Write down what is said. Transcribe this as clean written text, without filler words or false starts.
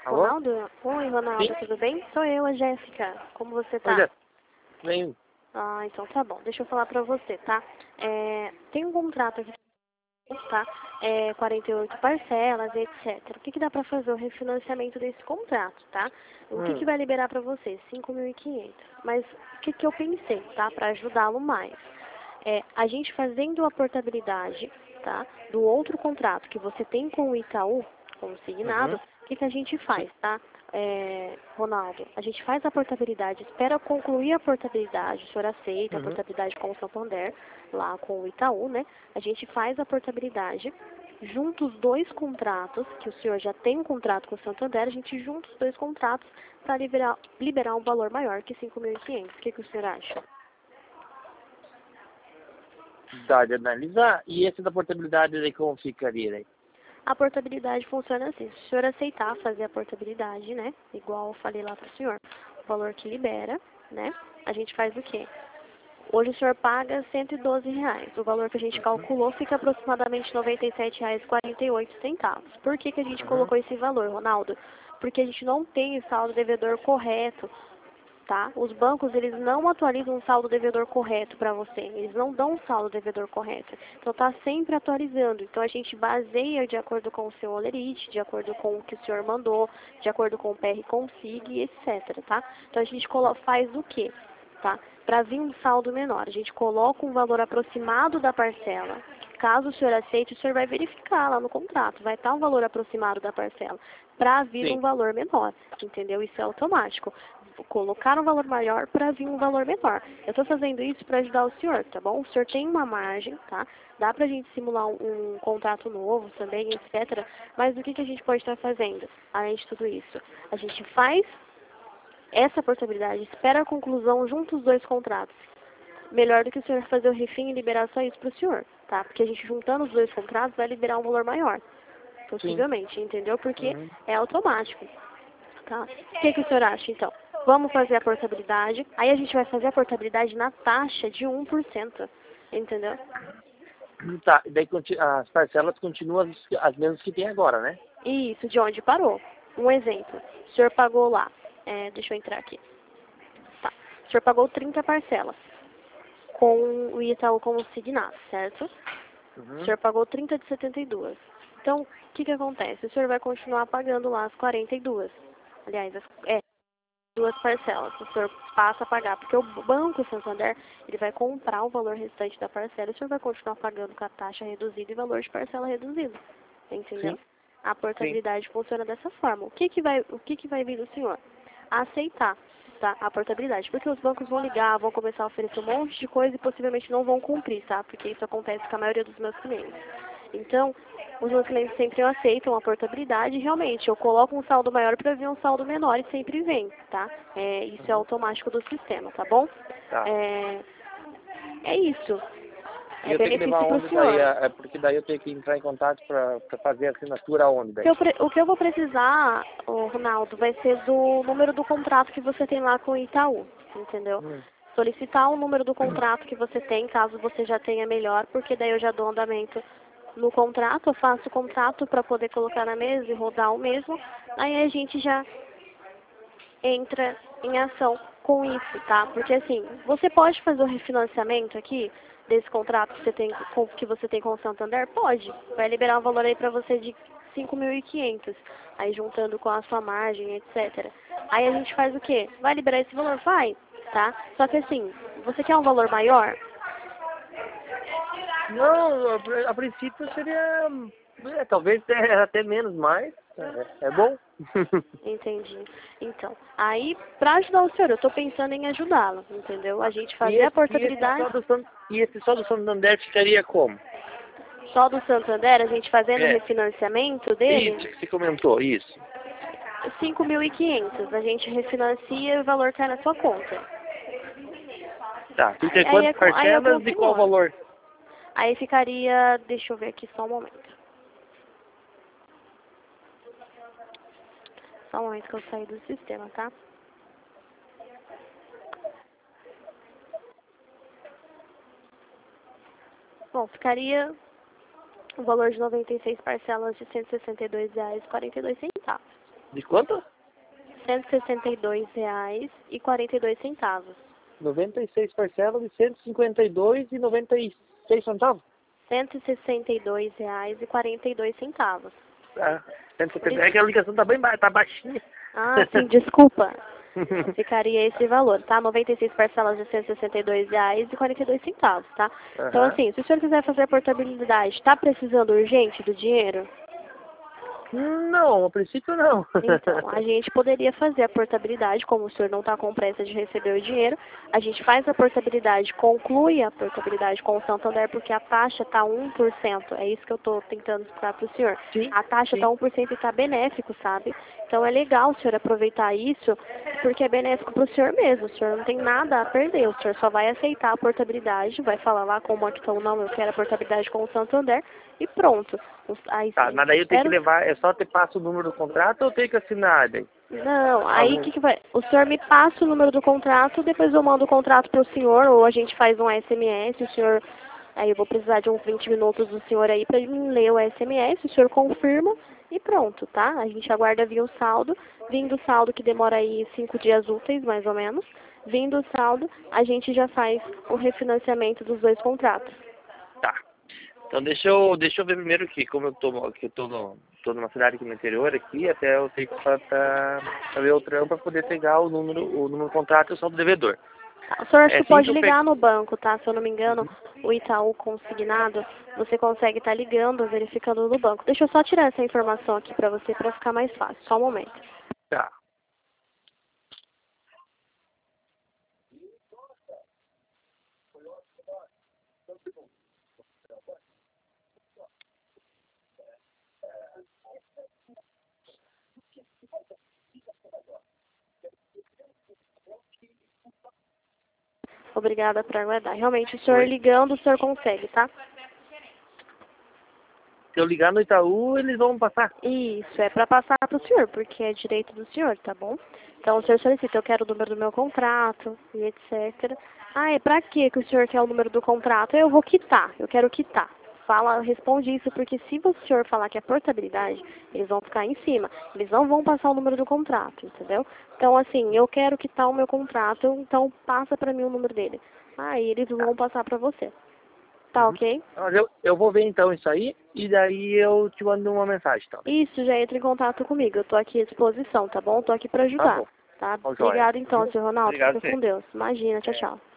Alô? Ronaldo? Oi, Ronaldo, Sim? tudo bem? Sou eu, a Jéssica. Como você Pois tá? é. Bem, Ah, então tá bom. Deixa eu falar pra você, tá? Tem um contrato aqui, tá? 48 parcelas, etc. O que dá pra fazer? O refinanciamento desse contrato, tá? O que vai liberar pra você? 5.500. Mas o que eu pensei, tá? Pra ajudá-lo mais. A gente fazendo a portabilidade, tá? Do outro contrato que você tem com o Itaú, consignado, o que a gente sim. faz, tá? Ronaldo, a gente faz a portabilidade, espera concluir a portabilidade, o senhor aceita a portabilidade com o Santander, lá com o Itaú, né? A gente faz a portabilidade, junta os dois contratos, que o senhor já tem um contrato com o Santander, a gente junta os dois contratos para liberar um valor maior que 5.500. O que o senhor acha? Dá de analisar. E esse da portabilidade aí como ficaria daí? A portabilidade funciona assim, se o senhor aceitar fazer a portabilidade, né, igual eu falei lá para o senhor, o valor que libera, né, a gente faz o quê? Hoje o senhor paga R$ 112. O valor que a gente calculou fica aproximadamente R$ 97,48. Por que a gente colocou esse valor, Ronaldo? Porque a gente não tem o saldo devedor correto, tá? Os bancos, eles não atualizam o saldo devedor correto para você. Eles não dão um saldo devedor correto. Então, tá sempre atualizando. Então, a gente baseia de acordo com o seu Olerite, de acordo com o que o senhor mandou, de acordo com o PR Consig, etc, tá? Então, a gente faz o quê? Tá? Para vir um saldo menor, a gente coloca um valor aproximado da parcela. Caso o senhor aceite, o senhor vai verificar lá no contrato, vai estar um valor aproximado da parcela, para vir Sim. um valor menor, entendeu? Isso é automático. Colocar um valor maior para vir um valor menor. Eu estou fazendo isso para ajudar o senhor, tá bom? O senhor tem uma margem, tá? Dá para a gente simular um contrato novo também, etc. Mas o que a gente pode estar fazendo, além de tudo isso? A gente faz essa portabilidade, espera a conclusão junto os dois contratos. Melhor do que o senhor fazer o refim e liberar só isso para o senhor, tá? Porque a gente juntando os dois contratos vai liberar um valor maior, Sim. possivelmente, entendeu? Porque é automático, tá? O que o senhor acha, então? Vamos fazer a portabilidade, aí a gente vai fazer a portabilidade na taxa de 1%, entendeu? Tá, e daí as parcelas continuam as mesmas que tem agora, né? Isso, de onde parou. Um exemplo, o senhor pagou lá, deixa eu entrar aqui. Tá. O senhor pagou 30 parcelas com o Itaú consignado, certo? O senhor pagou 30 de 72. Então, o que acontece? O senhor vai continuar pagando lá as 42. Aliás, duas parcelas. O senhor passa a pagar, porque o Banco Santander, ele vai comprar o valor restante da parcela e o senhor vai continuar pagando com a taxa reduzida e valor de parcela reduzido. Entendeu? Sim. A portabilidade funciona dessa forma. O que vai vir do senhor? Aceitar, tá? A portabilidade. Porque os bancos vão ligar, vão começar a oferecer um monte de coisa e possivelmente não vão cumprir, tá? Porque isso acontece com a maioria dos meus clientes. Então, os meus clientes sempre aceitam a portabilidade e realmente eu coloco um saldo maior para vir um saldo menor e sempre vem, tá? Isso é automático do sistema, tá bom? Tá. É isso. E É eu tenho que levar benefício para o onde daí? senhor. Porque daí eu tenho que entrar em contato para fazer a assinatura onde daí? O que eu vou precisar, Ronaldo, vai ser do número do contrato que você tem lá com o Itaú, entendeu? Solicitar o número do contrato que você tem, caso você já tenha melhor, porque daí eu já dou andamento no contrato, eu faço o contrato para poder colocar na mesa e rodar o mesmo, aí a gente já entra em ação com isso, tá? Porque assim, você pode fazer o refinanciamento aqui desse contrato que você tem com o Santander? Pode. Vai liberar um valor aí para você de 5.500, aí juntando com a sua margem, etc. Aí a gente faz o quê? Vai liberar esse valor? Vai, tá? Só que assim, você quer um valor maior? Não, a princípio seria talvez até menos, mas é bom. Entendi. Então, aí, pra ajudar o senhor, eu tô pensando em ajudá-lo, entendeu? A gente E fazer a esse, portabilidade. e esse só do Santander ficaria como? Só do Santander, a gente fazendo o É, refinanciamento isso dele, que você comentou, isso. 5.500. A gente refinancia e o valor cai na sua conta. Tá, fica Aí quantas é com parcelas o e qual o senhor. valor? Aí ficaria, deixa eu ver aqui só um momento. Só um momento que eu saí do sistema, tá? Bom, ficaria o valor de 96 parcelas de R$ 162,42. De quanto? R$162,42. 96 parcelas de 152,96 centavos. R$162,42. Ah, 170. É que a ligação tá bem tá baixinha. Ah, sim, desculpa. Ficaria esse valor, tá? 96 parcelas de R$162,42, tá? Então, Aham. assim, se o senhor quiser fazer a portabilidade, tá precisando urgente do dinheiro? Não, a princípio não. Então, a gente poderia fazer a portabilidade, como o senhor não está com pressa de receber o dinheiro, a gente faz a portabilidade, conclui a portabilidade com o Santander, porque a taxa está 1%. É isso que eu estou tentando explicar para o senhor. Sim, A taxa está sim. 1% e está benéfico, sabe? Então é legal o senhor aproveitar isso, porque é benéfico para o senhor mesmo. O senhor não tem nada a perder, o senhor só vai aceitar a portabilidade, vai falar lá com o Macton, não, eu quero a portabilidade com o Santander, e pronto. Aí, Tá, mas daí eu tenho que levar, é só ter passo o número do contrato ou eu tenho que assinar daí? Não, aí o Algum... que vai? O senhor me passa o número do contrato, depois eu mando o contrato para o senhor, ou a gente faz um SMS, o senhor, aí eu vou precisar de uns 20 minutos do senhor aí para mim ler o SMS, o senhor confirma e pronto, tá? A gente aguarda vir o saldo, vindo o saldo que demora aí 5 dias úteis, mais ou menos, vindo o saldo, a gente já faz o refinanciamento dos dois contratos. Tá. Então deixa eu ver primeiro aqui, como eu tô tô numa cidade aqui no interior aqui, até eu tenho que pra ver o trampo para poder pegar o número do contrato e só do devedor. O senhor acho É que assim pode que eu pego. ligar no banco, tá? Se eu não me engano, o Itaú Consignado, você consegue estar ligando, verificando no banco. Deixa eu só tirar essa informação aqui pra você, pra ficar mais fácil. Só um momento. Tá. Obrigada por aguardar. Realmente, o senhor Oi. ligando, o senhor consegue, tá? Se eu ligar no Itaú, eles vão passar. Isso, é pra passar pro senhor, porque é direito do senhor, tá bom? Então, o senhor solicita, eu quero o número do meu contrato e etc. Ah, é pra quê que o senhor quer o número do contrato? Eu vou quitar, eu quero quitar. Fala, responde isso, porque se o senhor falar que é portabilidade, eles vão ficar em cima. Eles não vão passar o número do contrato, entendeu? Então, assim, eu quero quitar o meu contrato, então passa pra mim o número dele. Aí eles vão passar pra você. Tá Uhum. ok? Mas eu vou ver então isso aí e daí eu te mando uma mensagem também. Isso, já entra em contato comigo. Eu tô aqui à disposição, tá bom? Tô aqui pra Tá ajudar, bom. tá? Ó, joia. Obrigada então, Uhum. senhor Ronaldo. Obrigado, Fica sim. com Deus. Imagina, tchau, É. tchau.